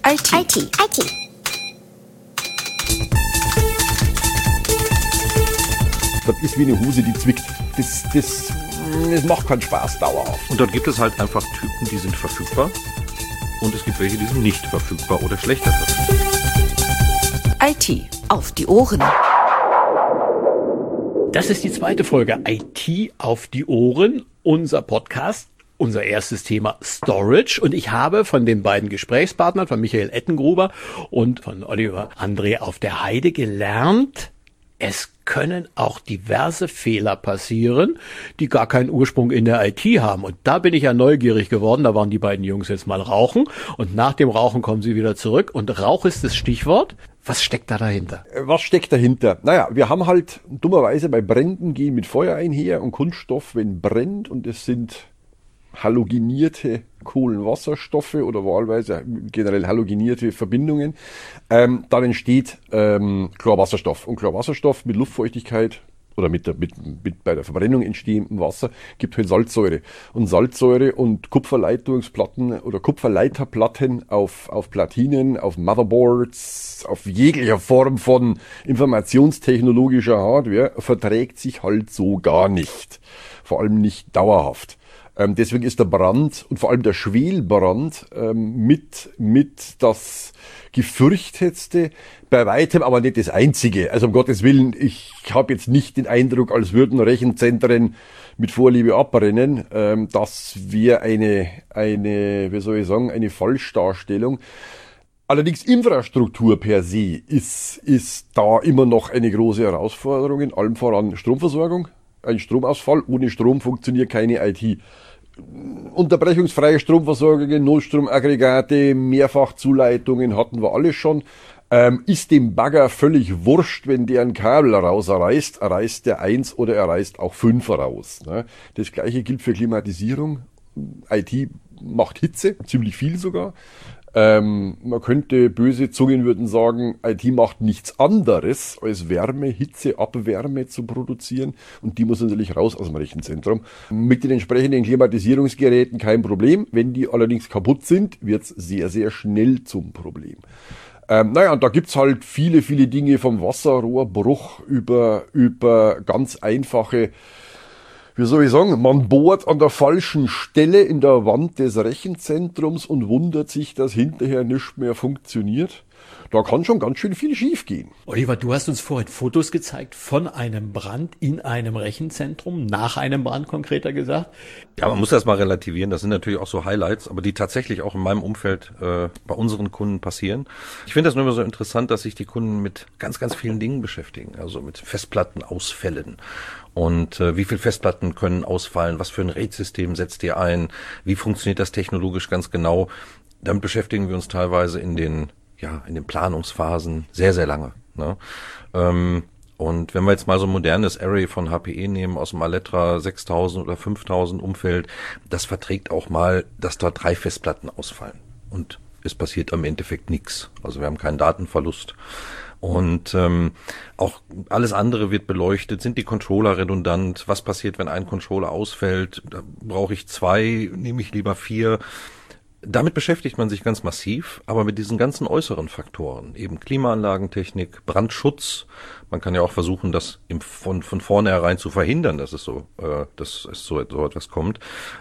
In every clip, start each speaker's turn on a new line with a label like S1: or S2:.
S1: IT.
S2: Das ist wie eine Hose, die zwickt. Das macht keinen Spaß dauerhaft.
S3: Und dort gibt es halt einfach Typen, die sind verfügbar. Und es gibt welche, die sind nicht verfügbar oder schlechter verfügbar.
S1: IT auf die Ohren.
S4: Das ist die zweite Folge IT auf die Ohren, unser Podcast. Unser erstes Thema Storage, und ich habe von den beiden Gesprächspartnern, von Michael Ettengruber und von Oliver André auf der Heide gelernt, es können auch diverse Fehler passieren, die gar keinen Ursprung in der IT haben. Und da bin ich ja neugierig geworden. Da waren die beiden Jungs jetzt mal rauchen und nach dem Rauchen kommen sie wieder zurück. Und Rauch ist das Stichwort. Was steckt da dahinter?
S2: Was steckt dahinter? Naja, wir haben halt dummerweise bei Bränden gehen mit Feuer einher, und Kunststoff, wenn brennt, und es sind halogenierte Kohlenwasserstoffe oder wahlweise generell halogenierte Verbindungen, dann entsteht Chlorwasserstoff. Und Chlorwasserstoff mit Luftfeuchtigkeit oder mit bei der Verbrennung entstehendem Wasser gibt halt Salzsäure. Und Salzsäure und Kupferleitungsplatten oder Kupferleiterplatten auf Platinen, auf Motherboards, auf jeglicher Form von informationstechnologischer Hardware verträgt sich halt so gar nicht. Vor allem nicht dauerhaft. Deswegen ist der Brand und vor allem der Schwelbrand mit das gefürchtetste, bei weitem aber nicht das einzige. Also um Gottes Willen, ich habe jetzt nicht den Eindruck, als würden Rechenzentren mit Vorliebe abbrennen. Das wäre eine Falschdarstellung. Allerdings Infrastruktur per se ist da immer noch eine große Herausforderung, in allem voran Stromversorgung. Ein Stromausfall, ohne Strom funktioniert keine IT. Unterbrechungsfreie Stromversorgungen, Notstromaggregate, Mehrfachzuleitungen hatten wir alle schon. Ist dem Bagger völlig wurscht, wenn der ein Kabel rausreißt, reißt der 1 oder er reißt auch 5 raus. Ne? Das gleiche gilt für Klimatisierung. IT macht Hitze, ziemlich viel sogar. Man könnte, böse Zungen würden sagen, IT macht nichts anderes als Wärme, Hitze, Abwärme zu produzieren, und die muss natürlich raus aus dem Rechenzentrum. Mit den entsprechenden Klimatisierungsgeräten kein Problem. Wenn die allerdings kaputt sind, wird es sehr, sehr schnell zum Problem. Und da gibt's halt viele, viele Dinge, vom Wasserrohrbruch über ganz einfache, wie soll ich sagen, man bohrt an der falschen Stelle in der Wand des Rechenzentrums und wundert sich, dass hinterher nichts mehr funktioniert. Da kann schon ganz schön viel schief gehen.
S4: Oliver, du hast uns vorhin Fotos gezeigt von einem Brand in einem Rechenzentrum, nach einem Brand konkreter gesagt.
S3: Ja, man muss das mal relativieren. Das sind natürlich auch so Highlights, aber die tatsächlich auch in meinem Umfeld bei unseren Kunden passieren. Ich finde das nur immer so interessant, dass sich die Kunden mit ganz, ganz vielen Dingen beschäftigen. Also mit Festplattenausfällen. Und wie viele Festplatten können ausfallen? Was für ein RAID-System setzt ihr ein? Wie funktioniert das technologisch ganz genau? Damit beschäftigen wir uns teilweise in den Planungsphasen sehr, sehr lange. Ne? Und wenn wir jetzt mal so ein modernes Array von HPE nehmen aus dem Alletra 6000 oder 5000 Umfeld, das verträgt auch mal, dass dort 3 Festplatten ausfallen. Und es passiert im Endeffekt nichts. Also wir haben keinen Datenverlust. Und auch alles andere wird beleuchtet. Sind die Controller redundant? Was passiert, wenn ein Controller ausfällt? Da brauche ich 2, nehme ich lieber 4. Damit beschäftigt man sich ganz massiv, aber mit diesen ganzen äußeren Faktoren, eben Klimaanlagentechnik, Brandschutz. Man kann ja auch versuchen, das von vornherein zu verhindern, dass es so etwas kommt.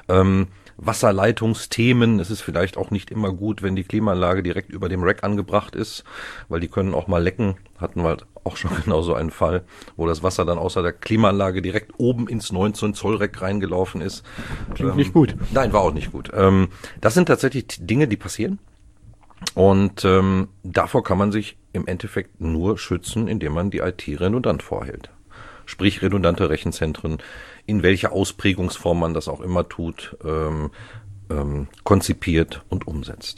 S3: Wasserleitungsthemen. Es ist vielleicht auch nicht immer gut, wenn die Klimaanlage direkt über dem Rack angebracht ist, weil die können auch mal lecken. Hatten wir halt auch schon genau so einen Fall, wo das Wasser dann außer der Klimaanlage direkt oben ins 19 Zoll Rack reingelaufen ist.
S4: Klingt nicht gut.
S3: Nein, war auch nicht gut. Das sind tatsächlich Dinge, die passieren. Und davor kann man sich im Endeffekt nur schützen, indem man die IT redundant vorhält. Sprich redundante Rechenzentren, in welcher Ausprägungsform man das auch immer tut, konzipiert und umsetzt.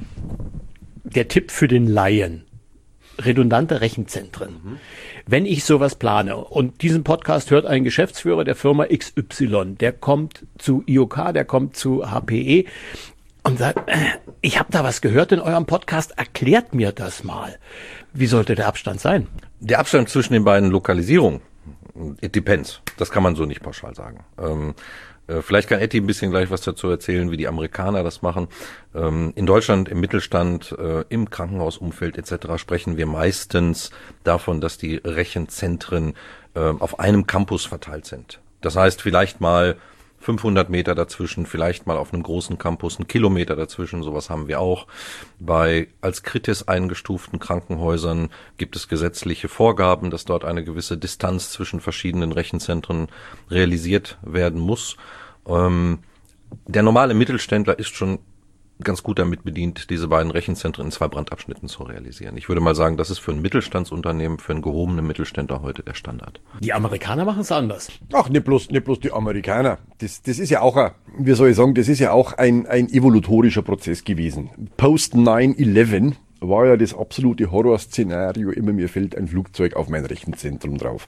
S4: Der Tipp für den Laien: redundante Rechenzentren. Wenn ich sowas plane und diesen Podcast hört ein Geschäftsführer der Firma XY, der kommt zu IOK, der kommt zu HPE und sagt, ich habe da was gehört in eurem Podcast, erklärt mir das mal. Wie sollte der Abstand sein?
S3: Der Abstand zwischen den beiden Lokalisierungen, it depends. Das kann man so nicht pauschal sagen. Vielleicht kann Etty ein bisschen gleich was dazu erzählen, wie die Amerikaner das machen. In Deutschland, im Mittelstand, im Krankenhausumfeld etc. sprechen wir meistens davon, dass die Rechenzentren auf einem Campus verteilt sind. Das heißt, vielleicht mal 500 Meter dazwischen, vielleicht mal auf einem großen Campus 1 Kilometer dazwischen, sowas haben wir auch. Bei als Kritis eingestuften Krankenhäusern gibt es gesetzliche Vorgaben, dass dort eine gewisse Distanz zwischen verschiedenen Rechenzentren realisiert werden muss. Der normale Mittelständler ist schon ganz gut damit bedient, diese beiden Rechenzentren in 2 Brandabschnitten zu realisieren. Ich würde mal sagen, das ist für ein Mittelstandsunternehmen, für einen gehobenen Mittelständler heute der Standard.
S4: Die Amerikaner machen es anders.
S2: Ach, nicht bloß die Amerikaner. Das ist ja auch das ist ja auch ein evolutorischer Prozess gewesen. Post 9/11 war ja das absolute Horrorszenario, immer mir fällt ein Flugzeug auf mein Rechenzentrum drauf.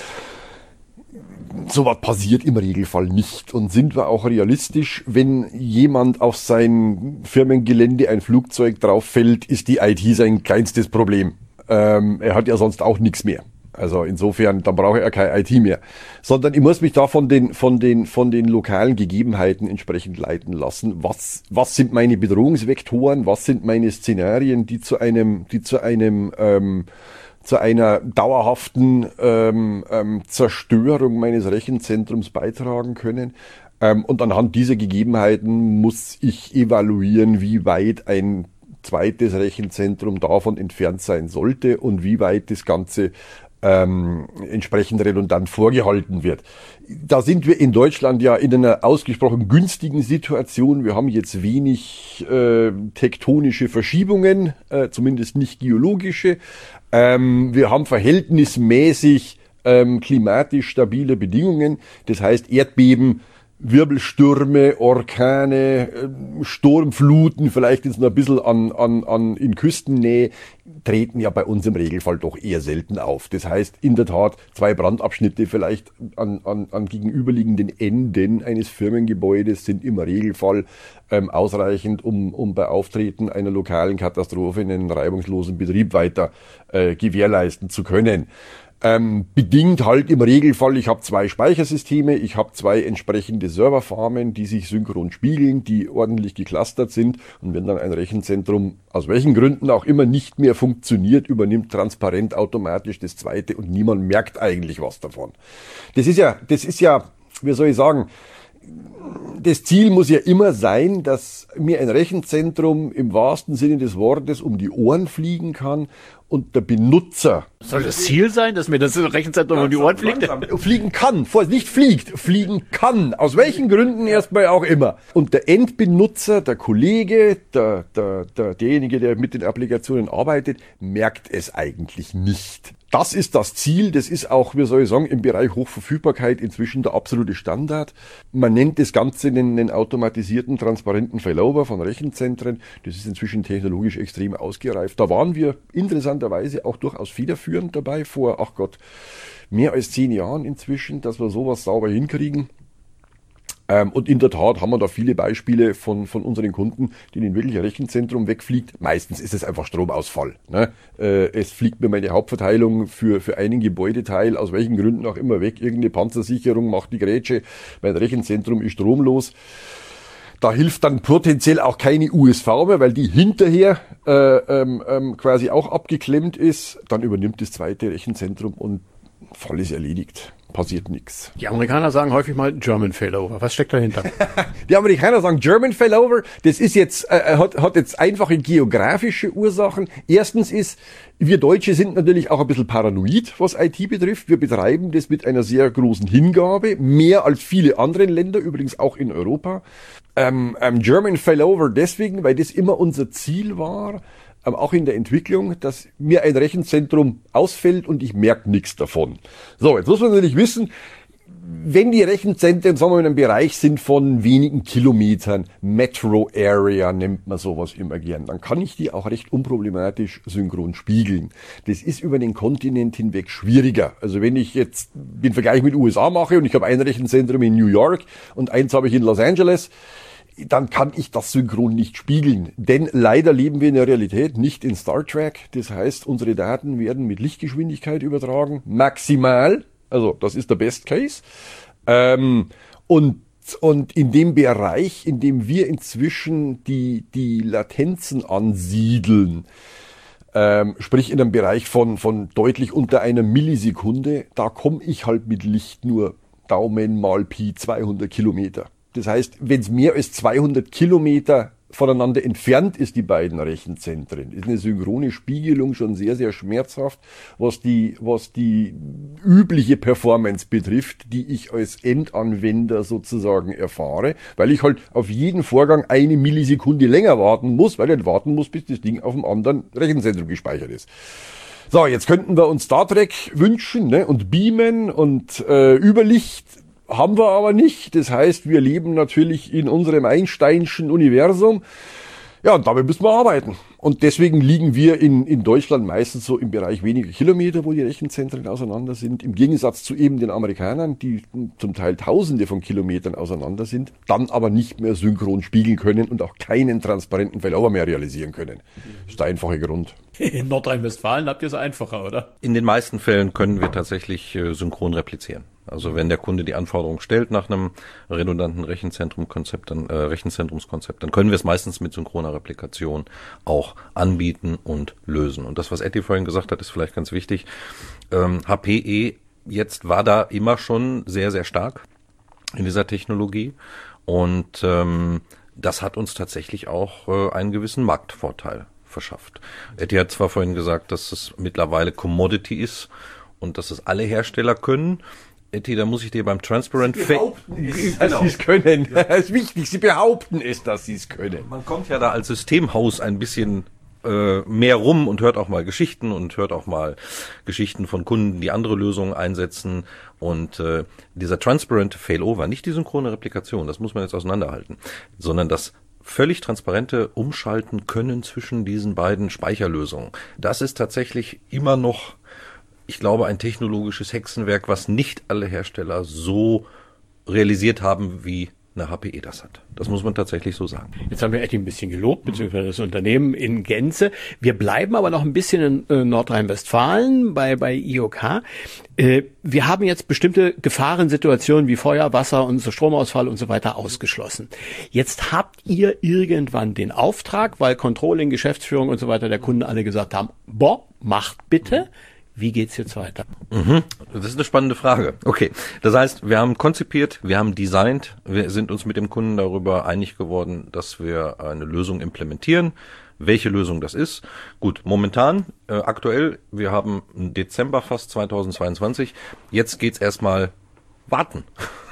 S2: So was passiert im Regelfall nicht. Und sind wir auch realistisch, wenn jemand auf sein Firmengelände ein Flugzeug drauf fällt, ist die IT sein kleinstes Problem. Er hat ja sonst auch nichts mehr. Also insofern, dann brauche er keine IT mehr. Sondern ich muss mich da von den lokalen Gegebenheiten entsprechend leiten lassen. Was sind meine Bedrohungsvektoren? Was sind meine Szenarien, die zu einer dauerhaften Zerstörung meines Rechenzentrums beitragen können. Und anhand dieser Gegebenheiten muss ich evaluieren, wie weit ein zweites Rechenzentrum davon entfernt sein sollte und wie weit das Ganze entsprechend redundant vorgehalten wird. Da sind wir in Deutschland ja in einer ausgesprochen günstigen Situation. Wir haben jetzt wenig tektonische Verschiebungen, zumindest nicht geologische. Wir haben verhältnismäßig klimatisch stabile Bedingungen. Das heißt Erdbeben, Wirbelstürme, Orkane, Sturmfluten, vielleicht jetzt noch ein bisschen in Küstennähe, treten ja bei uns im Regelfall doch eher selten auf. Das heißt, in der Tat 2 Brandabschnitte vielleicht an gegenüberliegenden Enden eines Firmengebäudes sind im Regelfall ausreichend, um bei Auftreten einer lokalen Katastrophe einen reibungslosen Betrieb weiter gewährleisten zu können. Bedingt halt im Regelfall, ich habe 2 Speichersysteme, ich habe 2 entsprechende Serverfarmen, die sich synchron spiegeln, die ordentlich geclustert sind, und wenn dann ein Rechenzentrum aus welchen Gründen auch immer nicht mehr funktioniert, übernimmt transparent automatisch das zweite und niemand merkt eigentlich was davon. Das ist ja, wie soll ich sagen, das Ziel muss ja immer sein, dass mir ein Rechenzentrum im wahrsten Sinne des Wortes um die Ohren fliegen kann und der Benutzer...
S4: Soll das Ziel sein, dass mir das Rechenzentrum um die Ohren fliegt?
S2: Fliegen kann, nicht fliegt, fliegen kann. Aus welchen Gründen erstmal auch immer. Und der Endbenutzer, der Kollege, derjenige, der mit den Applikationen arbeitet, merkt es eigentlich nicht. Das ist das Ziel, das ist auch, wie soll ich sagen, im Bereich Hochverfügbarkeit inzwischen der absolute Standard. Man nennt das Ganze einen automatisierten, transparenten Failover von Rechenzentren. Das ist inzwischen technologisch extrem ausgereift. Da waren wir interessanterweise auch durchaus federführend dabei, vor, mehr als 10 Jahren inzwischen, dass wir sowas sauber hinkriegen. Und in der Tat haben wir da viele Beispiele von unseren Kunden, denen wirklich ein Rechenzentrum wegfliegt. Meistens ist es einfach Stromausfall. Ne? Es fliegt mir meine Hauptverteilung für einen Gebäudeteil, aus welchen Gründen auch immer, weg. Irgendeine Panzersicherung macht die Grätsche. Mein Rechenzentrum ist stromlos. Da hilft dann potenziell auch keine USV mehr, weil die hinterher quasi auch abgeklemmt ist. Dann übernimmt das zweite Rechenzentrum und Fall ist erledigt. Passiert nichts.
S4: Die Amerikaner sagen häufig mal German Failover. Was steckt dahinter?
S2: Die Amerikaner sagen German Failover. Das ist jetzt, hat jetzt einfache geografische Ursachen. Erstens ist, wir Deutsche sind natürlich auch ein bisschen paranoid, was IT betrifft. Wir betreiben das mit einer sehr großen Hingabe. Mehr als viele andere Länder, übrigens auch in Europa. German Failover deswegen, weil das immer unser Ziel war, auch in der Entwicklung, dass mir ein Rechenzentrum ausfällt und ich merke nichts davon. So, jetzt muss man natürlich wissen, wenn die Rechenzentren, sagen wir mal, in einem Bereich sind von wenigen Kilometern, Metro Area nennt man sowas immer gern, dann kann ich die auch recht unproblematisch synchron spiegeln. Das ist über den Kontinent hinweg schwieriger. Also wenn ich jetzt den Vergleich mit USA mache und ich habe ein Rechenzentrum in New York und eins habe ich in Los Angeles, dann kann ich das synchron nicht spiegeln. Denn leider leben wir in der Realität, nicht in Star Trek. Das heißt, unsere Daten werden mit Lichtgeschwindigkeit übertragen, maximal. Also das ist der Best Case. Und Und in dem Bereich, in dem wir inzwischen die Latenzen ansiedeln, sprich in einem Bereich von deutlich unter einer Millisekunde, da komme ich halt mit Licht nur Daumen mal Pi 200 Kilometer. Das heißt, wenn es mehr als 200 Kilometer voneinander entfernt ist, die beiden Rechenzentren, ist eine synchrone Spiegelung schon sehr, sehr schmerzhaft, was die übliche Performance betrifft, die ich als Endanwender sozusagen erfahre, weil ich halt auf jeden Vorgang eine Millisekunde länger warten muss, weil ich warten muss, bis das Ding auf dem anderen Rechenzentrum gespeichert ist. So, jetzt könnten wir uns Star Trek wünschen, ne, und beamen und Überlicht. Haben wir aber nicht. Das heißt, wir leben natürlich in unserem Einsteinschen Universum. Ja, und damit müssen wir arbeiten. Und deswegen liegen wir in Deutschland meistens so im Bereich weniger Kilometer, wo die Rechenzentren auseinander sind. Im Gegensatz zu eben den Amerikanern, die zum Teil Tausende von Kilometern auseinander sind, dann aber nicht mehr synchron spiegeln können und auch keinen transparenten Failover mehr realisieren können. Das ist der einfache Grund.
S4: In Nordrhein-Westfalen habt ihr es einfacher, oder?
S3: In den meisten Fällen können wir tatsächlich synchron replizieren. Also wenn der Kunde die Anforderung stellt nach einem redundanten Rechenzentrumskonzept, dann können wir es meistens mit synchroner Replikation auch anbieten und lösen. Und das, was Etty vorhin gesagt hat, ist vielleicht ganz wichtig. HPE jetzt war da immer schon sehr, sehr stark in dieser Technologie und das hat uns tatsächlich auch einen gewissen Marktvorteil verschafft. Etty hat zwar vorhin gesagt, dass es mittlerweile Commodity ist und dass es alle Hersteller können. Etty, da muss ich dir beim Transparent
S2: Sie es können. Das ist wichtig. Sie behaupten es, dass sie es können.
S3: Man kommt ja da als Systemhaus ein bisschen mehr rum und hört auch mal Geschichten und hört auch mal Geschichten von Kunden, die andere Lösungen einsetzen. Und dieser Transparent Failover, nicht die synchrone Replikation, das muss man jetzt auseinanderhalten, sondern das völlig transparente Umschalten können zwischen diesen beiden Speicherlösungen. Das ist tatsächlich immer noch, ich glaube, ein technologisches Hexenwerk, was nicht alle Hersteller so realisiert haben, wie eine HPE das hat. Das muss man tatsächlich so sagen.
S4: Jetzt haben wir Etty ein bisschen gelobt, beziehungsweise das Unternehmen in Gänze. Wir bleiben aber noch ein bisschen in Nordrhein-Westfalen bei IOK. Wir haben jetzt bestimmte Gefahrensituationen wie Feuer, Wasser und so Stromausfall und so weiter ausgeschlossen. Jetzt habt ihr irgendwann den Auftrag, weil Controlling, Geschäftsführung und so weiter der Kunden alle gesagt haben, macht bitte. Wie geht's jetzt weiter?
S3: Das ist eine spannende Frage. Okay, das heißt, wir haben konzipiert, wir haben designt, wir sind uns mit dem Kunden darüber einig geworden, dass wir eine Lösung implementieren. Welche Lösung das ist? Gut, momentan, aktuell, wir haben Dezember fast 2022. Jetzt geht's erstmal warten.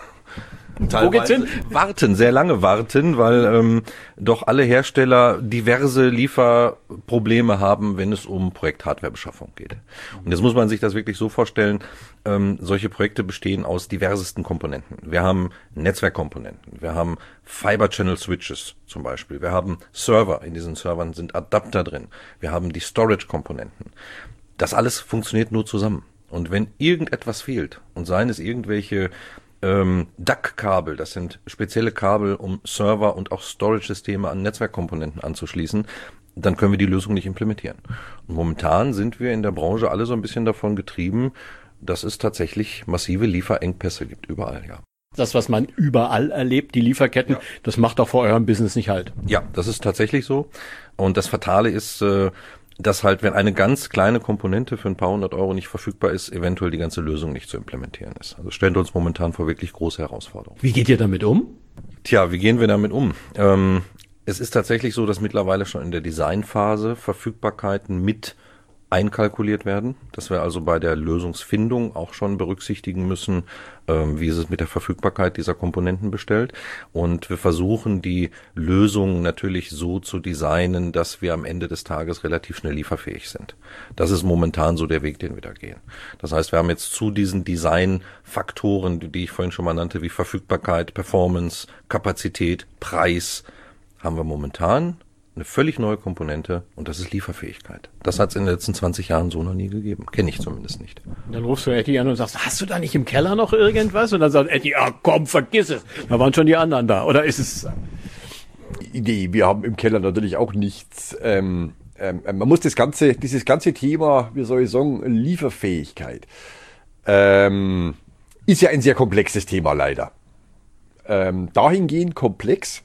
S4: Wo geht's hin?
S3: Warten, sehr lange warten, weil doch alle Hersteller diverse Lieferprobleme haben, wenn es um Projekt-Hardware-Beschaffung geht. Und jetzt muss man sich das wirklich so vorstellen, solche Projekte bestehen aus diversesten Komponenten. Wir haben Netzwerkkomponenten, wir haben Fiber-Channel-Switches zum Beispiel, wir haben Server, in diesen Servern sind Adapter drin, wir haben die Storage-Komponenten. Das alles funktioniert nur zusammen. Und wenn irgendetwas fehlt, und seien es irgendwelche DAC-Kabel, das sind spezielle Kabel, um Server und auch Storage-Systeme an Netzwerkkomponenten anzuschließen, dann können wir die Lösung nicht implementieren. Und momentan sind wir in der Branche alle so ein bisschen davon getrieben, dass es tatsächlich massive Lieferengpässe gibt, überall, ja.
S4: Das, was man überall erlebt, die Lieferketten, das macht auch vor eurem Business nicht halt.
S3: Ja, das ist tatsächlich so. Und das Fatale ist, dass halt, wenn eine ganz kleine Komponente für ein paar hundert Euro nicht verfügbar ist, eventuell die ganze Lösung nicht zu implementieren ist. Also stellt uns momentan vor wirklich große Herausforderungen.
S4: Wie geht ihr damit um?
S3: Tja, wie gehen wir damit um? Es ist tatsächlich so, dass mittlerweile schon in der Designphase Verfügbarkeiten mit einkalkuliert werden, dass wir also bei der Lösungsfindung auch schon berücksichtigen müssen, wie ist es mit der Verfügbarkeit dieser Komponenten bestellt. Und wir versuchen die Lösung natürlich so zu designen, dass wir am Ende des Tages relativ schnell lieferfähig sind. Das ist momentan so der Weg, den wir da gehen. Das heißt, wir haben jetzt zu diesen Designfaktoren, die ich vorhin schon mal nannte, wie Verfügbarkeit, Performance, Kapazität, Preis, haben wir momentan eine völlig neue Komponente und das ist Lieferfähigkeit. Das hat es in den letzten 20 Jahren so noch nie gegeben. Kenne ich zumindest nicht.
S4: Dann rufst du Etty an und sagst, hast du da nicht im Keller noch irgendwas? Und dann sagt Etty, komm, vergiss es. Da waren schon die anderen da. Oder ist es...
S2: Nee, wir haben im Keller natürlich auch nichts. Man muss dieses ganze Thema, wie soll ich sagen, Lieferfähigkeit, ist ja ein sehr komplexes Thema leider. dahingehend komplex,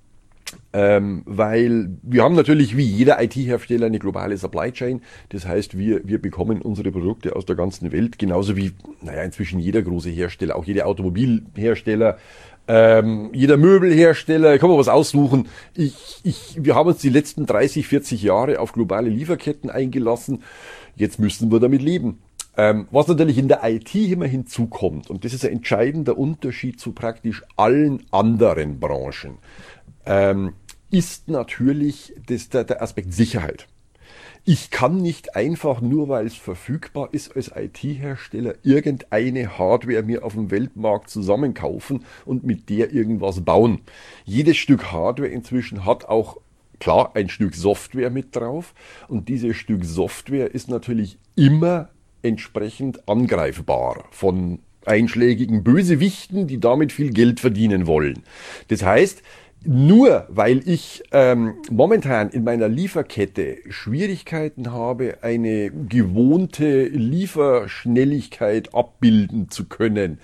S2: weil wir haben natürlich wie jeder IT-Hersteller eine globale Supply Chain. Das heißt, wir bekommen unsere Produkte aus der ganzen Welt, genauso wie inzwischen jeder große Hersteller, auch jeder Automobilhersteller, jeder Möbelhersteller, kann man was aussuchen. Wir haben uns die letzten 30, 40 Jahre auf globale Lieferketten eingelassen. Jetzt müssen wir damit leben. Was natürlich in der IT immer hinzukommt, und das ist ein entscheidender Unterschied zu praktisch allen anderen Branchen, ist natürlich der Aspekt Sicherheit. Ich kann nicht einfach, nur weil es verfügbar ist, als IT-Hersteller irgendeine Hardware mir auf dem Weltmarkt zusammenkaufen und mit der irgendwas bauen. Jedes Stück Hardware inzwischen hat auch, klar, ein Stück Software mit drauf. Und dieses Stück Software ist natürlich immer entsprechend angreifbar von einschlägigen Bösewichten, die damit viel Geld verdienen wollen. Das heißt, nur weil ich momentan in meiner Lieferkette Schwierigkeiten habe, eine gewohnte Lieferschnelligkeit abbilden zu können,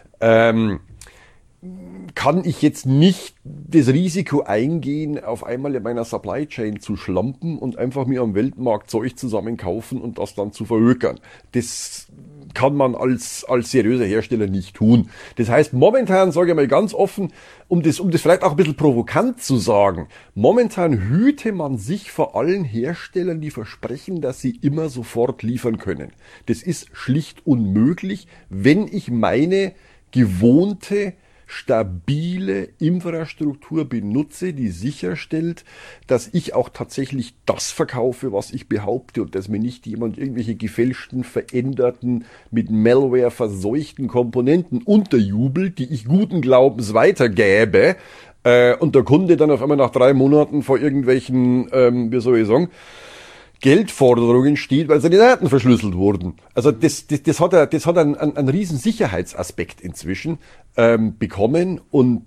S2: kann ich jetzt nicht das Risiko eingehen, auf einmal in meiner Supply Chain zu schlampen und einfach mir am Weltmarkt Zeug zusammenkaufen und das dann zu verhökern. Das kann man als seriöser Hersteller nicht tun. Das heißt, momentan, sage ich mal ganz offen, um das vielleicht auch ein bisschen provokant zu sagen, momentan hüte man sich vor allen Herstellern, die versprechen, dass sie immer sofort liefern können. Das ist schlicht unmöglich, wenn ich meine gewohnte stabile Infrastruktur benutze, die sicherstellt, dass ich auch tatsächlich das verkaufe, was ich behaupte und dass mir nicht jemand irgendwelche gefälschten, veränderten, mit Malware verseuchten Komponenten unterjubelt, die ich guten Glaubens weitergäbe und der Kunde dann auf einmal nach 3 Monaten vor irgendwelchen, Geldforderungen steht, weil seine Daten verschlüsselt wurden. Also das hat einen riesen Sicherheitsaspekt inzwischen bekommen und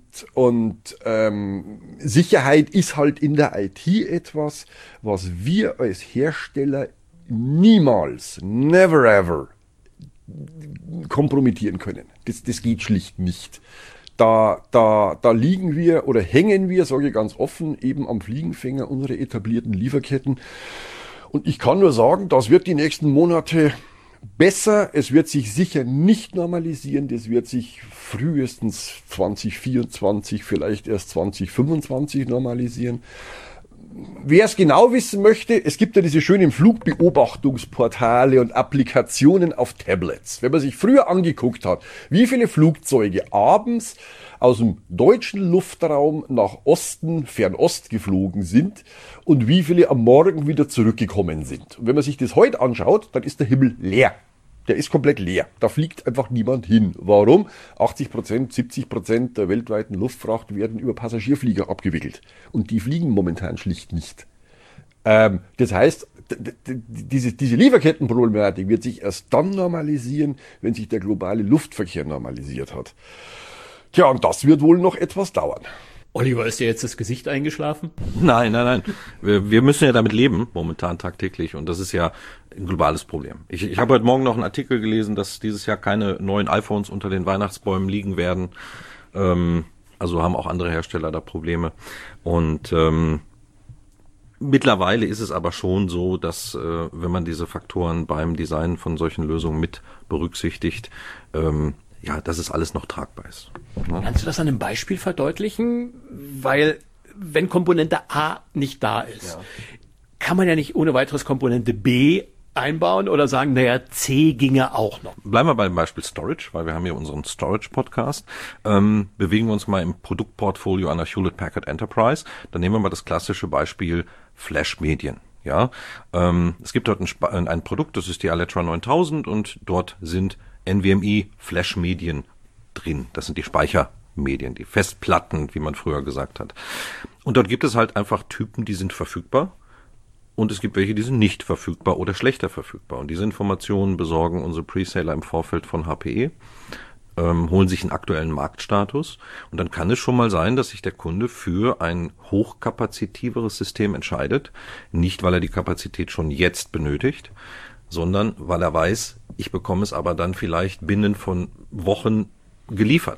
S2: Sicherheit ist halt in der IT etwas, was wir als Hersteller niemals, never ever kompromittieren können. Das geht schlicht nicht. Da liegen wir oder hängen wir, sage ich ganz offen, eben am Fliegenfänger unserer etablierten Lieferketten. Und ich kann nur sagen, das wird die nächsten Monate besser. Es wird sich sicher nicht normalisieren. Das wird sich frühestens 2024, vielleicht erst 2025 normalisieren. Wer es genau wissen möchte, es gibt ja diese schönen Flugbeobachtungsportale und Applikationen auf Tablets. Wenn man sich früher angeguckt hat, wie viele Flugzeuge abends aus dem deutschen Luftraum nach Osten, Fernost geflogen sind und wie viele am Morgen wieder zurückgekommen sind. Und wenn man sich das heute anschaut, dann ist der Himmel leer. Der ist komplett leer. Da fliegt einfach niemand hin. Warum? 80%, 70% der weltweiten Luftfracht werden über Passagierflieger abgewickelt. Und die fliegen momentan schlicht nicht. Das heißt, diese Lieferkettenproblematik wird sich erst dann normalisieren, wenn sich der globale Luftverkehr normalisiert hat. Tja, und das wird wohl noch etwas dauern.
S4: Oliver, ist dir jetzt das Gesicht eingeschlafen?
S3: Nein. Wir müssen ja damit leben, momentan tagtäglich. Und das ist ja ein globales Problem. Ich habe heute Morgen noch einen Artikel gelesen, dass dieses Jahr keine neuen iPhones unter den Weihnachtsbäumen liegen werden. Also haben auch andere Hersteller da Probleme. Und mittlerweile ist es aber schon so, dass wenn man diese Faktoren beim Design von solchen Lösungen mit berücksichtigt, dass es alles noch tragbar ist.
S4: Ja. Kannst du das an einem Beispiel verdeutlichen? Weil, wenn Komponente A nicht da ist, kann man ja nicht ohne weiteres Komponente B einbauen oder sagen, C ginge auch noch.
S3: Bleiben wir beim Beispiel Storage, weil wir haben hier unseren Storage-Podcast. Bewegen wir uns mal im Produktportfolio einer Hewlett-Packard Enterprise. Dann nehmen wir mal das klassische Beispiel Flash-Medien. Ja, es gibt dort ein Produkt, das ist die Alletra 9000 und dort sind NVMe Flash-Medien drin. Das sind die Speichermedien, die Festplatten, wie man früher gesagt hat. Und dort gibt es halt einfach Typen, die sind verfügbar und es gibt welche, die sind nicht verfügbar oder schlechter verfügbar. Und diese Informationen besorgen unsere Preseller im Vorfeld von HPE, holen sich einen aktuellen Marktstatus und dann kann es schon mal sein, dass sich der Kunde für ein hochkapazitiveres System entscheidet, nicht weil er die Kapazität schon jetzt benötigt, sondern weil er weiß, ich bekomme es aber dann vielleicht binnen von Wochen geliefert.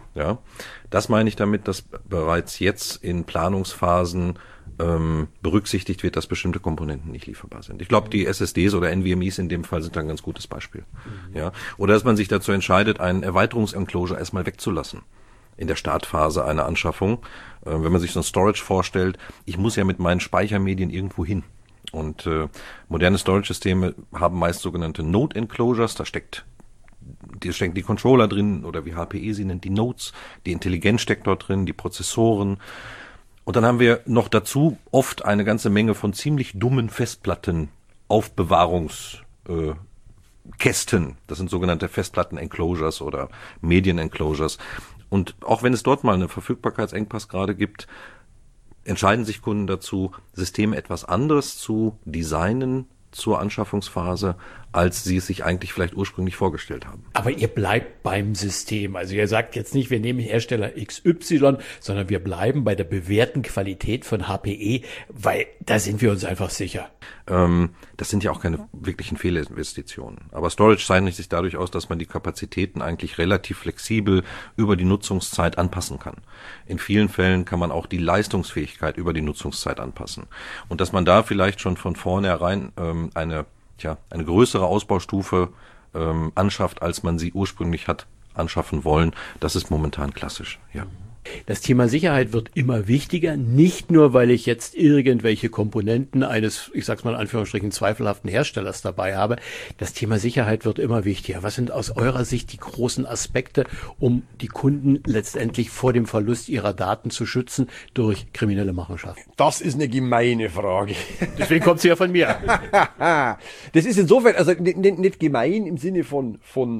S3: Ja, das meine ich damit, dass bereits jetzt in Planungsphasen berücksichtigt wird, dass bestimmte Komponenten nicht lieferbar sind. Ich glaube, die SSDs oder NVMEs in dem Fall sind ein ganz gutes Beispiel. Ja, oder dass man sich dazu entscheidet, einen Erweiterungsenclosure erstmal wegzulassen in der Startphase einer Anschaffung. Wenn man sich so ein Storage vorstellt, ich muss ja mit meinen Speichermedien irgendwo hin. Und moderne Storage-Systeme haben meist sogenannte Node-Enclosures, da stecken die Controller drin oder wie HPE sie nennt, die Nodes, die Intelligenz steckt dort drin, die Prozessoren. Und dann haben wir noch dazu oft eine ganze Menge von ziemlich dummen Festplatten, Aufbewahrungskästen. Das sind sogenannte Festplatten-Enclosures oder Medien-Enclosures. Und auch wenn es dort mal einen Verfügbarkeitsengpass gerade gibt, entscheiden sich Kunden dazu, Systeme etwas anderes zu designen zur Anschaffungsphase, als sie es sich eigentlich vielleicht ursprünglich vorgestellt haben.
S4: Aber ihr bleibt beim System. Also ihr sagt jetzt nicht, wir nehmen Hersteller XY, sondern wir bleiben bei der bewährten Qualität von HPE, weil da sind wir uns einfach sicher.
S3: Das sind ja auch keine wirklichen Fehlinvestitionen. Aber Storage zeichnet sich dadurch aus, dass man die Kapazitäten eigentlich relativ flexibel über die Nutzungszeit anpassen kann. In vielen Fällen kann man auch die Leistungsfähigkeit über die Nutzungszeit anpassen. Und dass man da vielleicht schon von vornherein eine größere Ausbaustufe anschafft, als man sie ursprünglich hat anschaffen wollen, das ist momentan klassisch, ja.
S4: Das Thema Sicherheit wird immer wichtiger, nicht nur, weil ich jetzt irgendwelche Komponenten eines, ich sag's mal in Anführungsstrichen, zweifelhaften Herstellers dabei habe. Das Thema Sicherheit wird immer wichtiger. Was sind aus eurer Sicht die großen Aspekte, um die Kunden letztendlich vor dem Verlust ihrer Daten zu schützen durch kriminelle Machenschaften?
S2: Das ist eine gemeine Frage.
S4: Deswegen kommt sie ja von mir.
S2: Das ist insofern, also nicht gemein im Sinne von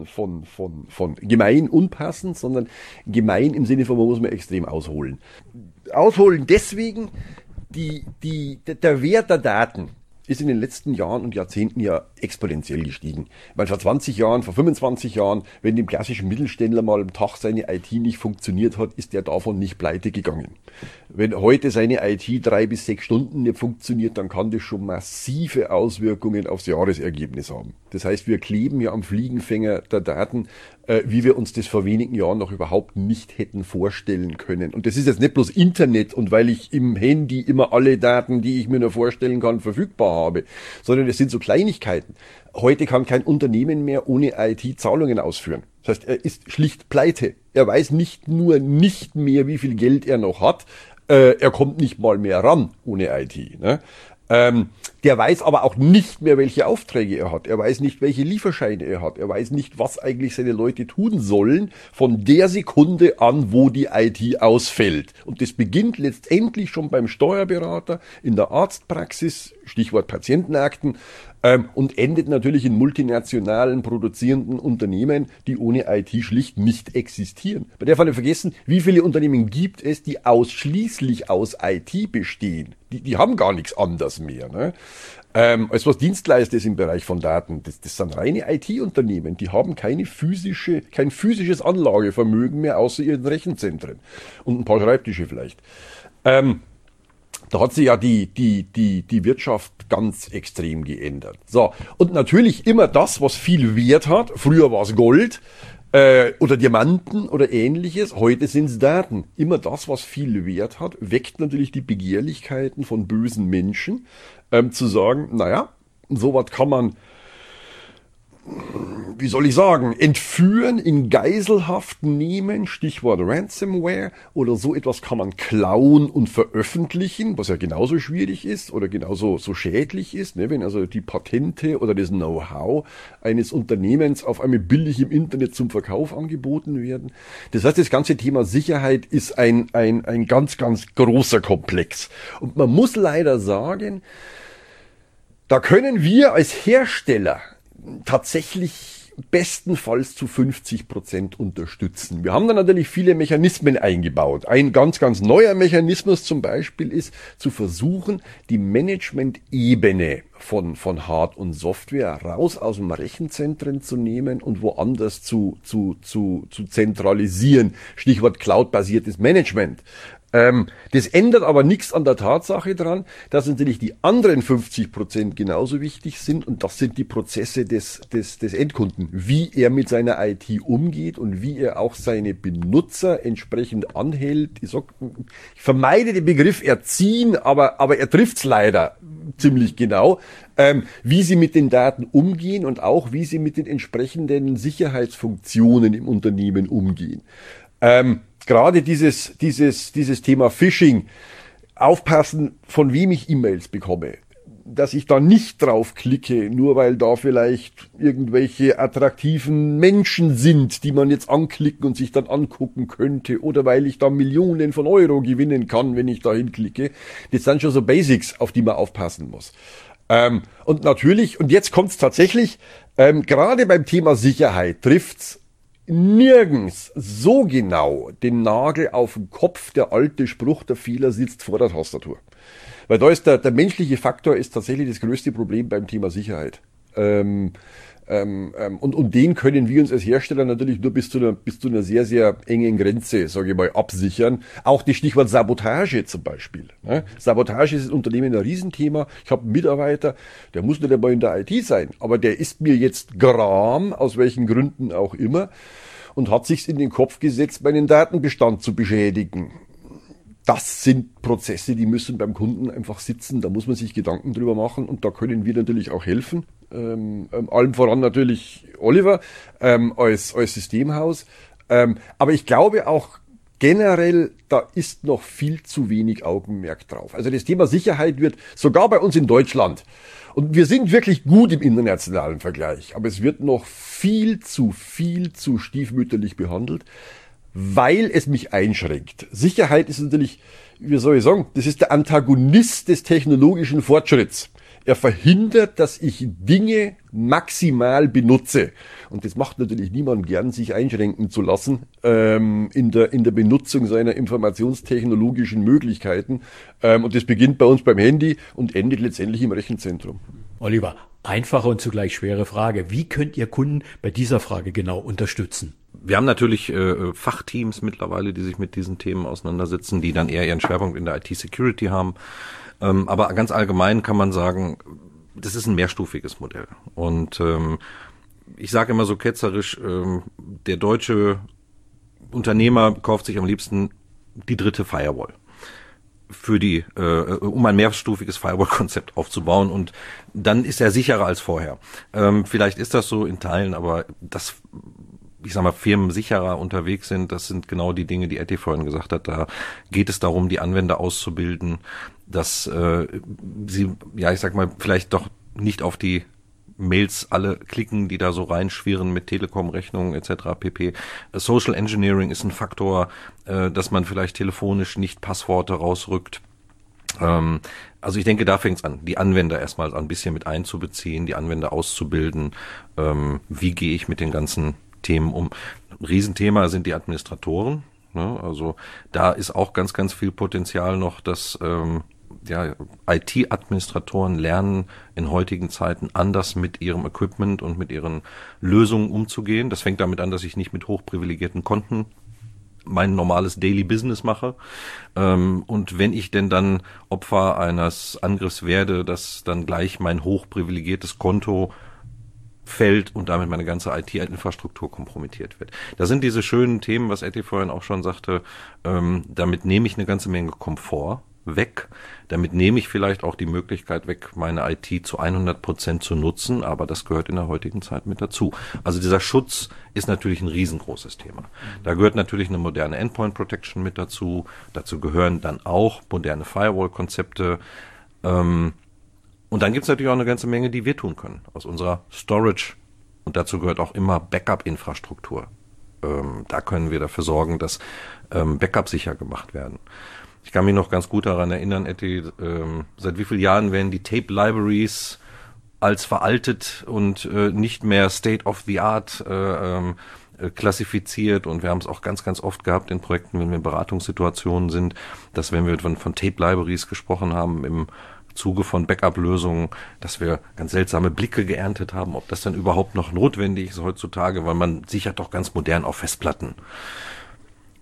S2: gemein unpassend, sondern gemein im Sinne von, man muss man extrem ausholen. Ausholen deswegen, der Wert der Daten ist in den letzten Jahren und Jahrzehnten ja exponentiell gestiegen. Weil vor 20 Jahren, vor 25 Jahren, wenn dem klassischen Mittelständler mal am Tag seine IT nicht funktioniert hat, ist der davon nicht pleite gegangen. Wenn heute seine IT 3 bis 6 Stunden nicht funktioniert, dann kann das schon massive Auswirkungen aufs Jahresergebnis haben. Das heißt, wir kleben ja am Fliegenfänger der Daten, wie wir uns das vor wenigen Jahren noch überhaupt nicht hätten vorstellen können. Und das ist jetzt nicht bloß Internet und weil ich im Handy immer alle Daten, die ich mir nur vorstellen kann, verfügbar habe, sondern es sind so Kleinigkeiten. Heute kann kein Unternehmen mehr ohne IT Zahlungen ausführen. Das heißt, er ist schlicht pleite. Er weiß nicht mehr, wie viel Geld er noch hat. Er kommt nicht mal mehr ran ohne IT. Ne? Der weiß aber auch nicht mehr, welche Aufträge er hat. Er weiß nicht, welche Lieferscheine er hat. Er weiß nicht, was eigentlich seine Leute tun sollen von der Sekunde an, wo die IT ausfällt. Und das beginnt letztendlich schon beim Steuerberater, in der Arztpraxis, Stichwort Patientenakten, und endet natürlich in multinationalen produzierenden Unternehmen, die ohne IT schlicht nicht existieren. Bei der Fall vergessen, wie viele Unternehmen gibt es, die ausschließlich aus IT bestehen. Die haben gar nichts anderes mehr. Ne? Als was Dienstleister ist im Bereich von Daten, das sind reine IT-Unternehmen, die haben kein physisches Anlagevermögen mehr außer ihren Rechenzentren und ein paar Schreibtische vielleicht. Da hat sich ja die Wirtschaft ganz extrem geändert. So, und natürlich immer das, was viel Wert hat. Früher war es Gold oder Diamanten oder ähnliches. Heute sind es Daten. Immer das, was viel Wert hat, weckt natürlich die Begehrlichkeiten von bösen Menschen, zu sagen, naja, sowas kann man, wie soll ich sagen, entführen, in Geiselhaft nehmen, Stichwort Ransomware, oder so etwas kann man klauen und veröffentlichen, was ja genauso schwierig ist oder genauso so schädlich ist, ne? Wenn also die Patente oder das Know-how eines Unternehmens auf einmal billig im Internet zum Verkauf angeboten werden. Das heißt, das ganze Thema Sicherheit ist ein ganz, ganz großer Komplex. Und man muss leider sagen, da können wir als Hersteller tatsächlich bestenfalls zu 50% unterstützen. Wir haben da natürlich viele Mechanismen eingebaut. Ein ganz, ganz neuer Mechanismus zum Beispiel ist, zu versuchen, die Management-Ebene von Hard- und Software raus aus dem Rechenzentren zu nehmen und woanders zu zentralisieren. Stichwort Cloud-basiertes Management. Das ändert aber nichts an der Tatsache dran, dass natürlich die anderen 50% genauso wichtig sind, und das sind die Prozesse des Endkunden. Wie er mit seiner IT umgeht und wie er auch seine Benutzer entsprechend anhält. Ich vermeide den Begriff erziehen, aber er trifft's leider ziemlich genau. Wie sie mit den Daten umgehen und auch wie sie mit den entsprechenden Sicherheitsfunktionen im Unternehmen umgehen. Gerade dieses Thema Phishing, aufpassen, von wem ich E-Mails bekomme, dass ich da nicht drauf klicke, nur weil da vielleicht irgendwelche attraktiven Menschen sind, die man jetzt anklicken und sich dann angucken könnte, oder weil ich da Millionen von Euro gewinnen kann, wenn ich da hinklicke. Das sind schon so Basics, auf die man aufpassen muss. Und natürlich, und jetzt kommt's tatsächlich, gerade beim Thema Sicherheit trifft's nirgends so genau den Nagel auf den Kopf, der alte Spruch, der Fehler sitzt vor der Tastatur. Weil da ist der menschliche Faktor ist tatsächlich das größte Problem beim Thema Sicherheit. Und den können wir uns als Hersteller natürlich nur bis zu einer sehr, sehr engen Grenze, sage ich mal, absichern. Auch das Stichwort Sabotage zum Beispiel. Sabotage ist im Unternehmen ein Riesenthema. Ich habe einen Mitarbeiter, der muss nicht einmal in der IT sein, aber der ist mir jetzt gram, aus welchen Gründen auch immer, und hat sich's in den Kopf gesetzt, meinen Datenbestand zu beschädigen. Das sind Prozesse, die müssen beim Kunden einfach sitzen, da muss man sich Gedanken drüber machen, und da können wir natürlich auch helfen. Allem voran natürlich Oliver als Systemhaus. Aber ich glaube auch generell, da ist noch viel zu wenig Augenmerk drauf. Also das Thema Sicherheit wird sogar bei uns in Deutschland, und wir sind wirklich gut im internationalen Vergleich, aber es wird noch viel zu stiefmütterlich behandelt, weil es mich einschränkt. Sicherheit ist natürlich, wie soll ich sagen, das ist der Antagonist des technologischen Fortschritts. Er verhindert, dass ich Dinge maximal benutze. Und das macht natürlich niemand gern, sich einschränken zu lassen in der Benutzung seiner informationstechnologischen Möglichkeiten. Und das beginnt bei uns beim Handy und endet letztendlich im Rechenzentrum.
S4: Oliver, einfache und zugleich schwere Frage. Wie könnt ihr Kunden bei dieser Frage genau unterstützen?
S3: Wir haben natürlich Fachteams mittlerweile, die sich mit diesen Themen auseinandersetzen, die dann eher ihren Schwerpunkt in der IT-Security haben. Aber ganz allgemein kann man sagen, das ist ein mehrstufiges Modell. Und ich sage immer so ketzerisch, der deutsche Unternehmer kauft sich am liebsten die dritte Firewall um ein mehrstufiges Firewall-Konzept aufzubauen, und dann ist er sicherer als vorher. Vielleicht ist das so in Teilen, aber das, ich sag mal, Firmen sicherer unterwegs sind, das sind genau die Dinge, die Etty vorhin gesagt hat. Da geht es darum, die Anwender auszubilden, dass sie, ja, ich sag mal, vielleicht doch nicht auf die Mails alle klicken, die da so reinschwirren mit Telekom-Rechnungen etc. pp. Social Engineering ist ein Faktor, dass man vielleicht telefonisch nicht Passworte rausrückt. Also ich denke, da fängt's an, die Anwender erstmal ein bisschen mit einzubeziehen, die Anwender auszubilden. Wie gehe ich mit den ganzen Themen um? Ein Riesenthema sind die Administratoren. Ne? Also da ist auch ganz, ganz viel Potenzial noch, dass IT-Administratoren lernen in heutigen Zeiten anders mit ihrem Equipment und mit ihren Lösungen umzugehen. Das fängt damit an, dass ich nicht mit hochprivilegierten Konten mein normales Daily Business mache. Und wenn ich denn dann Opfer eines Angriffs werde, dass dann gleich mein hochprivilegiertes Konto fällt und damit meine ganze IT-Infrastruktur kompromittiert wird. Da sind diese schönen Themen, was Etty vorhin auch schon sagte, damit nehme ich eine ganze Menge Komfort weg. Damit nehme ich vielleicht auch die Möglichkeit weg, meine IT zu 100% zu nutzen, aber das gehört in der heutigen Zeit mit dazu. Also dieser Schutz ist natürlich ein riesengroßes Thema. Da gehört natürlich eine moderne Endpoint Protection mit dazu. Dazu gehören dann auch moderne Firewall-Konzepte. Und dann gibt es natürlich auch eine ganze Menge, die wir tun können aus unserer Storage. Und dazu gehört auch immer Backup-Infrastruktur. Da können wir dafür sorgen, dass Backup sicher gemacht werden. Ich kann mich noch ganz gut daran erinnern, Etty, seit wie vielen Jahren werden die Tape-Libraries als veraltet und nicht mehr State of the Art klassifiziert, und wir haben es auch ganz, ganz oft gehabt in Projekten, wenn wir in Beratungssituationen sind, dass wenn wir von Tape-Libraries gesprochen haben im Zuge von Backup-Lösungen, dass wir ganz seltsame Blicke geerntet haben, ob das dann überhaupt noch notwendig ist heutzutage, weil man sichert doch ganz modern auf Festplatten.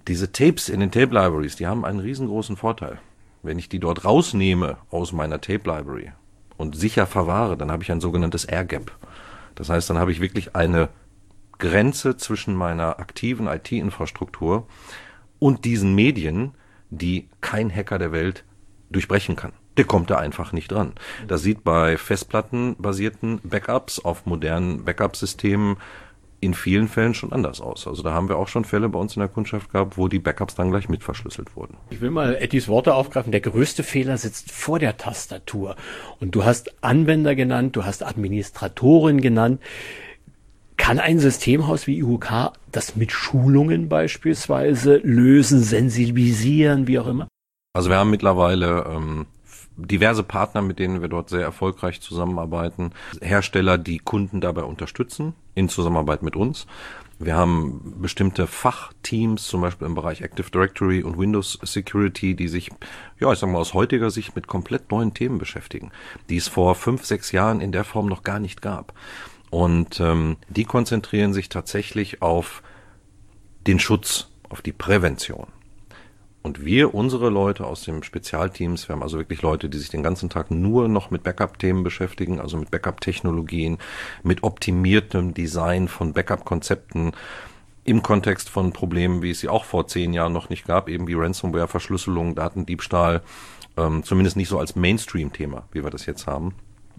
S3: diese Tapes in den Tape Libraries, die haben einen riesengroßen Vorteil. Wenn ich die dort rausnehme aus meiner Tape Library und sicher verwahre, dann habe ich ein sogenanntes Air Gap. Das heißt, dann habe ich wirklich eine Grenze zwischen meiner aktiven IT-Infrastruktur und diesen Medien, die kein Hacker der Welt durchbrechen kann. Der kommt da einfach nicht dran. Das sieht bei festplattenbasierten Backups auf modernen Backup-Systemen in vielen Fällen schon anders aus. Also da haben wir auch schon Fälle bei uns in der Kundschaft gehabt, wo die Backups dann gleich mit verschlüsselt wurden.
S4: Ich will mal Ettis Worte aufgreifen. Der größte Fehler sitzt vor der Tastatur. Und du hast Anwender genannt, du hast Administratoren genannt. Kann ein Systemhaus wie IHK das mit Schulungen beispielsweise lösen, sensibilisieren, wie auch immer?
S3: Also wir haben mittlerweile diverse Partner, mit denen wir dort sehr erfolgreich zusammenarbeiten. Hersteller, die Kunden dabei unterstützen, in Zusammenarbeit mit uns. Wir haben bestimmte Fachteams, zum Beispiel im Bereich Active Directory und Windows Security, die sich, ja, ich sag mal, aus heutiger Sicht mit komplett neuen Themen beschäftigen, die es vor 5, 6 Jahren in der Form noch gar nicht gab. Und die konzentrieren sich tatsächlich auf den Schutz, auf die Prävention. Und wir, unsere Leute aus den Spezialteams, wir haben also wirklich Leute, die sich den ganzen Tag nur noch mit Backup-Themen beschäftigen, also mit Backup-Technologien, mit optimiertem Design von Backup-Konzepten im Kontext von Problemen, wie es sie auch vor 10 Jahren noch nicht gab, eben wie Ransomware, Verschlüsselung, Datendiebstahl, zumindest nicht so als Mainstream-Thema, wie wir das jetzt haben.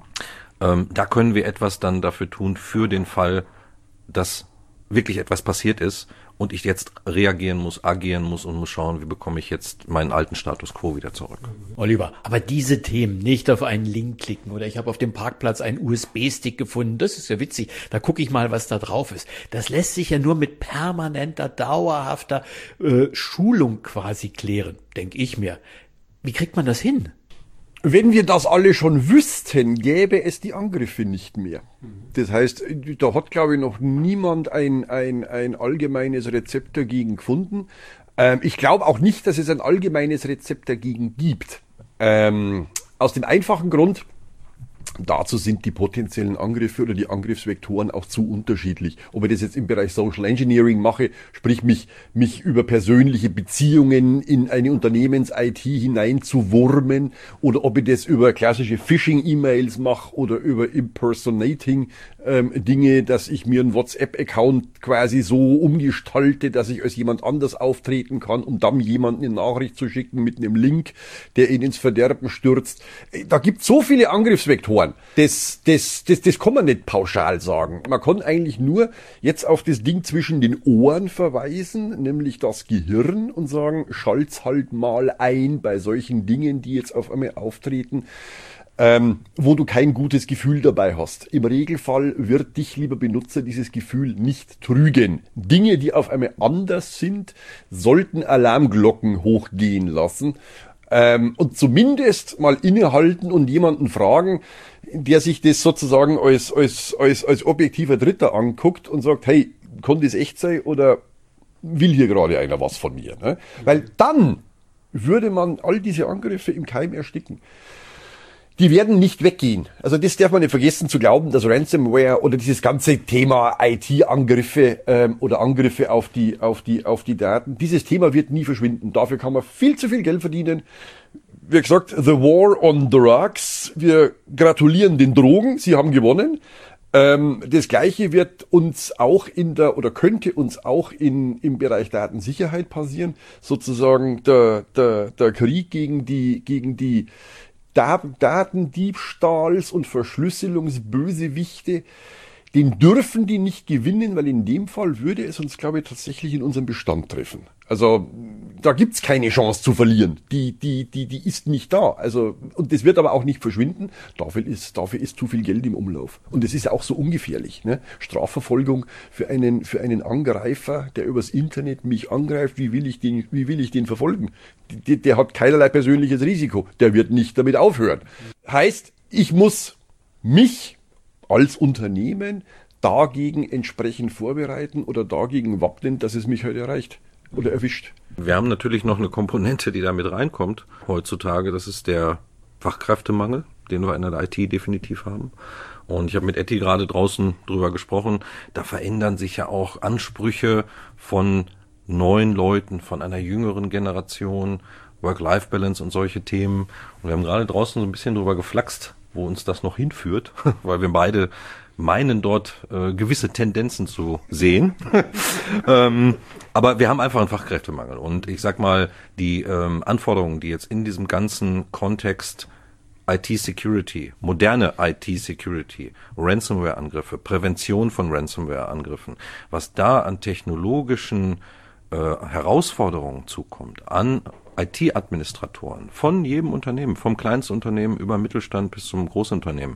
S3: Da können wir etwas dann dafür tun, für den Fall, dass wirklich etwas passiert ist und ich jetzt reagieren muss, agieren muss und muss schauen, wie bekomme ich jetzt meinen alten Status quo wieder zurück.
S4: Oliver, aber diese Themen, nicht auf einen Link klicken oder ich habe auf dem Parkplatz einen USB-Stick gefunden, das ist ja witzig, da gucke ich mal, was da drauf ist. Das lässt sich ja nur mit permanenter, dauerhafter Schulung quasi klären, denke ich mir. Wie kriegt man das hin?
S2: Wenn wir das alle schon wüssten, gäbe es die Angriffe nicht mehr. Das heißt, da hat, glaube ich, noch niemand ein allgemeines Rezept dagegen gefunden. Ich glaube auch nicht, dass es ein allgemeines Rezept dagegen gibt. Aus dem einfachen Grund, dazu sind die potenziellen Angriffe oder die Angriffsvektoren auch zu unterschiedlich. Ob ich das jetzt im Bereich Social Engineering mache, sprich mich über persönliche Beziehungen in eine Unternehmens-IT hineinzuwurmen, oder ob ich das über klassische Phishing-E-Mails mache oder über Impersonating Dinge, dass ich mir einen WhatsApp-Account quasi so umgestalte, dass ich als jemand anders auftreten kann, um dann jemanden eine Nachricht zu schicken mit einem Link, der ihn ins Verderben stürzt. Da gibt so viele Angriffsvektoren. Das kann man nicht pauschal sagen. Man kann eigentlich nur jetzt auf das Ding zwischen den Ohren verweisen, nämlich das Gehirn, und sagen, schalt's halt mal ein bei solchen Dingen, die jetzt auf einmal auftreten, wo du kein gutes Gefühl dabei hast. Im Regelfall wird dich, lieber Benutzer, dieses Gefühl nicht trügen. Dinge, die auf einmal anders sind, sollten Alarmglocken hochgehen lassen. Und zumindest mal innehalten und jemanden fragen, der sich das sozusagen als objektiver Dritter anguckt und sagt, hey, kann das echt sein oder will hier gerade einer was von mir? Ne? Weil dann würde man all diese Angriffe im Keim ersticken. Die werden nicht weggehen. Also das darf man nicht vergessen zu glauben, dass Ransomware oder dieses ganze Thema IT-Angriffe oder Angriffe auf die Daten, dieses Thema wird nie verschwinden. Dafür kann man viel zu viel Geld verdienen. Wie gesagt, the war on drugs. Wir gratulieren den Drogen, sie haben gewonnen. Das Gleiche wird uns auch könnte uns auch im Bereich Datensicherheit passieren. Sozusagen der Krieg gegen die Datendiebstahls- und Verschlüsselungsbösewichte, den dürfen die nicht gewinnen, weil in dem Fall würde es uns, glaube ich, tatsächlich in unserem Bestand treffen. Also da gibt's keine Chance zu verlieren. Die ist nicht da. Also, und das wird aber auch nicht verschwinden. Dafür ist zu viel Geld im Umlauf. Und es ist auch so ungefährlich. Ne? Strafverfolgung für einen Angreifer, der übers Internet mich angreift. Wie will ich den verfolgen? Der hat keinerlei persönliches Risiko. Der wird nicht damit aufhören. Heißt, ich muss mich als Unternehmen dagegen entsprechend vorbereiten oder dagegen wappnen, dass es mich halt erreicht oder erwischt.
S3: Wir haben natürlich noch eine Komponente, die da mit reinkommt heutzutage. Das ist der Fachkräftemangel, den wir in der IT definitiv haben. Und ich habe mit Etty gerade draußen drüber gesprochen. Da verändern sich ja auch Ansprüche von neuen Leuten, von einer jüngeren Generation, Work-Life-Balance und solche Themen. Und wir haben gerade draußen so ein bisschen drüber geflaxt, wo uns das noch hinführt, weil wir beide meinen dort gewisse Tendenzen zu sehen. Aber wir haben einfach einen Fachkräftemangel. Und ich sag mal, die Anforderungen, die jetzt in diesem ganzen Kontext IT-Security, moderne IT-Security, Ransomware-Angriffe, Prävention von Ransomware-Angriffen, was da an technologischen Herausforderungen zukommt, an IT-Administratoren von jedem Unternehmen, vom Kleinstunternehmen über Mittelstand bis zum Großunternehmen,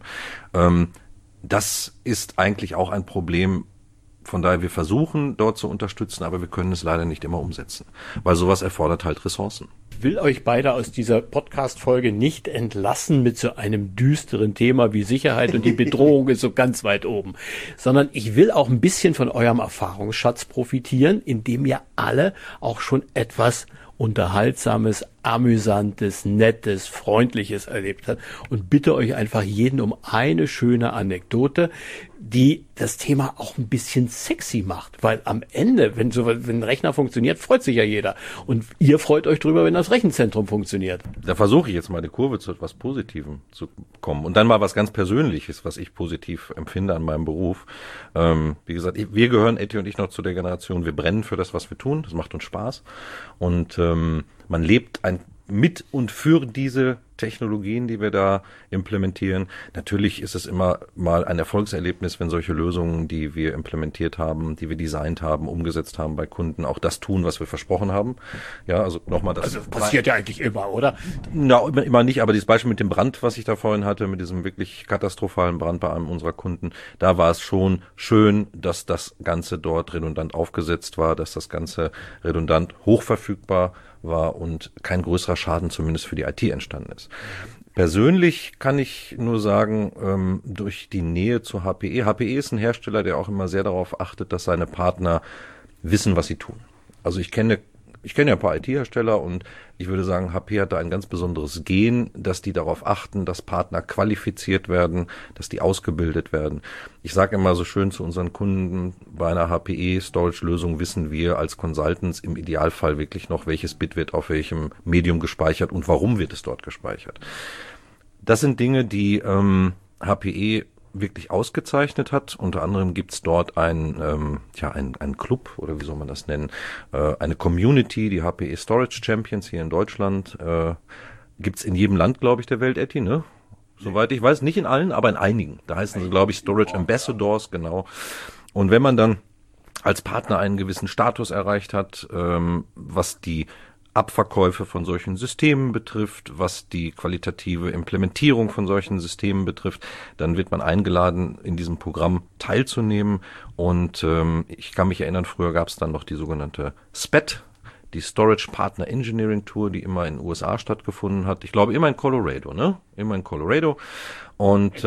S3: das ist eigentlich auch ein Problem. Von daher, wir versuchen dort zu unterstützen, aber wir können es leider nicht immer umsetzen, weil sowas erfordert halt Ressourcen.
S4: Ich will euch beide aus dieser Podcast-Folge nicht entlassen mit so einem düsteren Thema wie Sicherheit und die Bedrohung ist so ganz weit oben, sondern ich will auch ein bisschen von eurem Erfahrungsschatz profitieren, indem ihr alle auch schon etwas Unterhaltsames, Amüsantes, Nettes, Freundliches erlebt habt und bitte euch einfach jeden um eine schöne Anekdote, die das Thema auch ein bisschen sexy macht, weil am Ende, wenn ein Rechner funktioniert, freut sich ja jeder und ihr freut euch drüber, wenn das Rechenzentrum funktioniert.
S3: Da versuche ich jetzt mal die Kurve zu etwas Positivem zu kommen und dann mal was ganz Persönliches, was ich positiv empfinde an meinem Beruf. Wie gesagt, wir gehören, Etty und ich, noch zu der Generation, wir brennen für das, was wir tun, das macht uns Spaß und man lebt mit und für diese Technologien, die wir da implementieren. Natürlich ist es immer mal ein Erfolgserlebnis, wenn solche Lösungen, die wir implementiert haben, die wir designt haben, umgesetzt haben bei Kunden, auch das tun, was wir versprochen haben. Ja, also nochmal das.
S4: Also passiert ja eigentlich immer, oder?
S3: Na, immer nicht, aber dieses Beispiel mit dem Brand, was ich da vorhin hatte, mit diesem wirklich katastrophalen Brand bei einem unserer Kunden, da war es schon schön, dass das Ganze dort redundant aufgesetzt war, dass das Ganze redundant hochverfügbar war und kein größerer Schaden zumindest für die IT entstanden ist. Persönlich kann ich nur sagen, durch die Nähe zu HPE. HPE ist ein Hersteller, der auch immer sehr darauf achtet, dass seine Partner wissen, was sie tun. Also ich kenne ja ein paar IT-Hersteller und ich würde sagen, HP hat da ein ganz besonderes Gen, dass die darauf achten, dass Partner qualifiziert werden, dass die ausgebildet werden. Ich sage immer so schön zu unseren Kunden, bei einer HPE-Storage-Lösung wissen wir als Consultants im Idealfall wirklich noch, welches Bit wird auf welchem Medium gespeichert und warum wird es dort gespeichert. Das sind Dinge, die HPE wirklich ausgezeichnet hat. Unter anderem gibt's dort einen Club, oder wie soll man das nennen, eine Community, die HPE Storage Champions hier in Deutschland. Gibt's in jedem Land, glaube ich, der Welt, Etty, ne? Soweit ich weiß, nicht in allen, aber in einigen. Da heißen sie, glaube ich, Storage Ambassadors, genau. Und wenn man dann als Partner einen gewissen Status erreicht hat, was die Abverkäufe von solchen Systemen betrifft, was die qualitative Implementierung von solchen Systemen betrifft, dann wird man eingeladen, in diesem Programm teilzunehmen. Und ich kann mich erinnern, früher gab es dann noch die sogenannte SPET, die Storage Partner Engineering Tour, die immer in den USA stattgefunden hat. Ich glaube, immer in Colorado, ne? Immer in Colorado. Und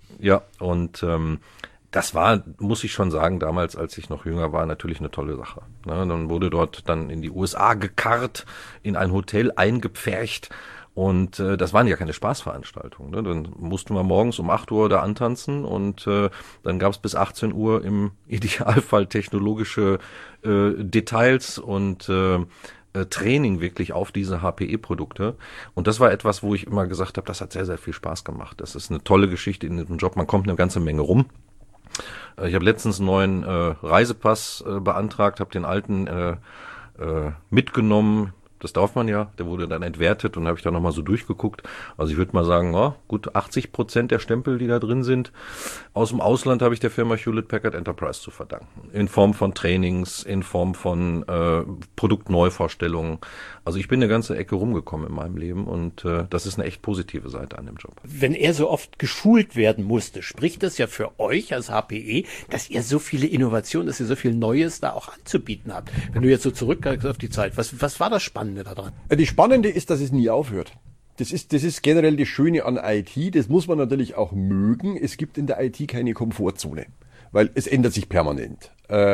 S3: das war, muss ich schon sagen, damals, als ich noch jünger war, natürlich eine tolle Sache. Ne, dann wurde dort dann in die USA gekarrt, in ein Hotel eingepfercht und das waren ja keine Spaßveranstaltungen. Ne? Dann mussten wir morgens um 8 Uhr da antanzen und dann gab es bis 18 Uhr im Idealfall technologische Details und Training wirklich auf diese HPE-Produkte. Und das war etwas, wo ich immer gesagt habe, das hat sehr, sehr viel Spaß gemacht. Das ist eine tolle Geschichte in diesem Job. Man kommt eine ganze Menge rum. Ich habe letztens einen neuen Reisepass beantragt, habe den alten mitgenommen. Das darf man ja, der wurde dann entwertet und habe ich da nochmal so durchgeguckt. Also ich würde mal sagen, gut 80% der Stempel, die da drin sind, aus dem Ausland habe ich der Firma Hewlett-Packard Enterprise zu verdanken. In Form von Trainings, in Form von Produktneuvorstellungen. Also ich bin eine ganze Ecke rumgekommen in meinem Leben und das ist eine echt positive Seite an dem Job.
S4: Wenn er so oft geschult werden musste, spricht das ja für euch als HPE, dass ihr so viele Innovationen, dass ihr so viel Neues da auch anzubieten habt. Wenn du jetzt so zurückgehst auf die Zeit, was war das Spannende daran?
S2: Das Spannende ist, dass es nie aufhört. Das ist generell das Schöne an IT. Das muss man natürlich auch mögen. Es gibt in der IT keine Komfortzone, weil es ändert sich permanent.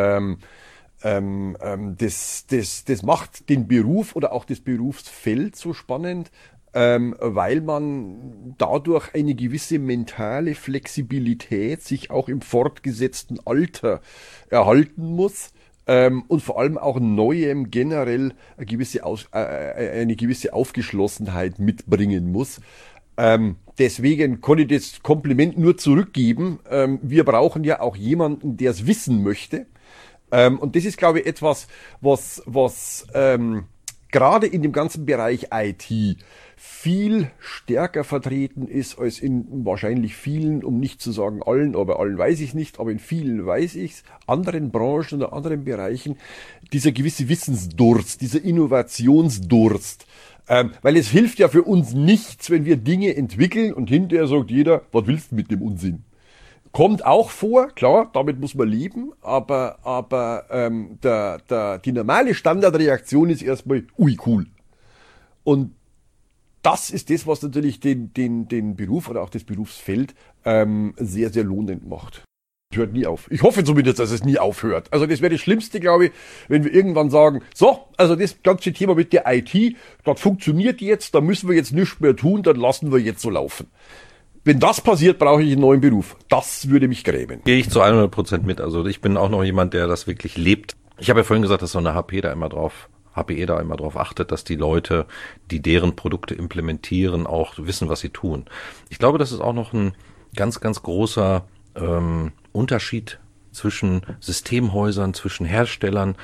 S2: Das macht den Beruf oder auch das Berufsfeld so spannend, weil man dadurch eine gewisse mentale Flexibilität sich auch im fortgesetzten Alter erhalten muss. und vor allem auch Neuem generell eine gewisse Aufgeschlossenheit mitbringen muss. Deswegen kann ich das Kompliment nur zurückgeben. Wir brauchen ja auch jemanden, der es wissen möchte. Und das ist, glaube ich, etwas, was gerade in dem ganzen Bereich IT viel stärker vertreten ist als in wahrscheinlich vielen, um nicht zu sagen allen, aber allen weiß ich es nicht, aber in vielen weiß ich es, anderen Branchen oder anderen Bereichen, dieser gewisse Wissensdurst, dieser Innovationsdurst. Weil es hilft ja für uns nichts, wenn wir Dinge entwickeln und hinterher sagt jeder, was willst du mit dem Unsinn? Kommt auch vor, klar, damit muss man leben, aber die normale Standardreaktion ist erstmal, ui, cool. Und das ist das, was natürlich den Beruf oder auch das Berufsfeld sehr, sehr lohnend macht. Es hört nie auf. Ich hoffe zumindest, dass es nie aufhört. Also das wäre das Schlimmste, glaube ich, wenn wir irgendwann sagen, so, also das ganze Thema mit der IT, das funktioniert jetzt, da müssen wir jetzt nichts mehr tun, dann lassen wir jetzt so laufen. Wenn das passiert, brauche ich einen neuen Beruf. Das würde mich grämen.
S3: Gehe ich zu 100% mit. Also ich bin auch noch jemand, der das wirklich lebt. Ich habe ja vorhin gesagt, dass so eine HPE da immer drauf achtet, dass die Leute, die deren Produkte implementieren, auch wissen, was sie tun. Ich glaube, das ist auch noch ein ganz, ganz großer Unterschied zwischen Systemhäusern, zwischen Herstellern.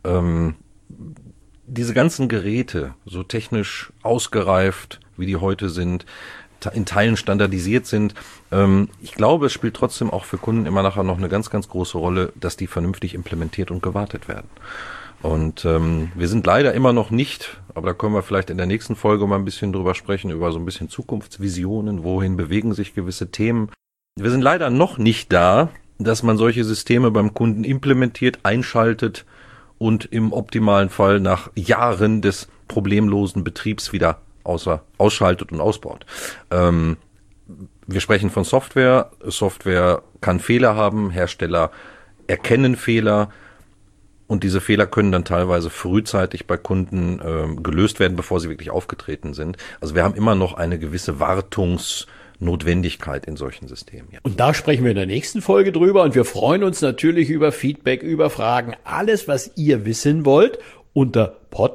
S3: Diese ganzen Geräte, so technisch ausgereift, wie die heute sind, in Teilen standardisiert sind. Ich glaube, es spielt trotzdem auch für Kunden immer nachher noch eine ganz, ganz große Rolle, dass die vernünftig implementiert und gewartet werden. Und wir sind leider immer noch nicht, aber da können wir vielleicht in der nächsten Folge mal ein bisschen drüber sprechen, über so ein bisschen Zukunftsvisionen, wohin bewegen sich gewisse Themen. Wir sind leider noch nicht da, dass man solche Systeme beim Kunden implementiert, einschaltet und im optimalen Fall nach Jahren des problemlosen Betriebs wieder ausschaltet und ausbaut. Wir sprechen von Software. Software kann Fehler haben, Hersteller erkennen Fehler und diese Fehler können dann teilweise frühzeitig bei Kunden gelöst werden, bevor sie wirklich aufgetreten sind. Also wir haben immer noch eine gewisse Wartungsnotwendigkeit in solchen Systemen. Ja.
S4: Und da sprechen wir in der nächsten Folge drüber und wir freuen uns natürlich über Feedback, über Fragen, alles, was ihr wissen wollt, unter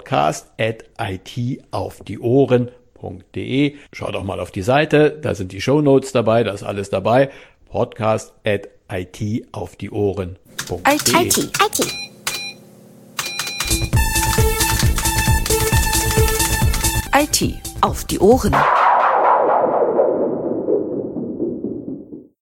S4: podcast@itaufdieohren.de. Schaut auch mal auf die Seite, da sind die Shownotes dabei, da ist alles dabei. podcast@itaufdieohren.de.
S1: IT auf die Ohren.